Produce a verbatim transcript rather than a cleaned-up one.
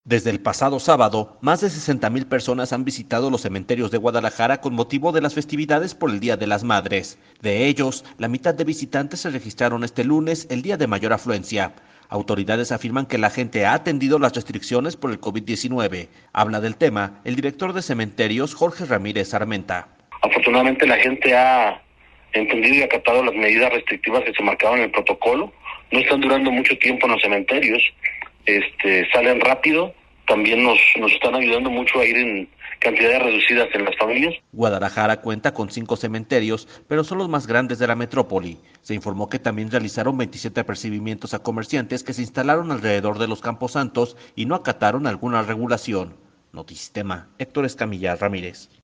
Desde el pasado sábado, más de sesenta mil personas han visitado los cementerios de Guadalajara con motivo de las festividades por el Día de las Madres. De ellos, la mitad de visitantes se registraron este lunes, el día de mayor afluencia. Autoridades afirman que la gente ha atendido las restricciones por el COVID diecinueve. Habla del tema el director de cementerios, Jorge Ramírez Armenta. Afortunadamente la gente ha entendido y acatado las medidas restrictivas que se marcaban en el protocolo. No están durando mucho tiempo en los cementerios. Este, salen rápido, también nos, nos están ayudando mucho a ir en cantidades reducidas en las familias. Guadalajara cuenta con cinco cementerios, pero son los más grandes de la metrópoli. Se informó que también realizaron veintisiete apercibimientos a comerciantes que se instalaron alrededor de los camposantos y no acataron alguna regulación. Notisistema, Héctor Escamilla Ramírez.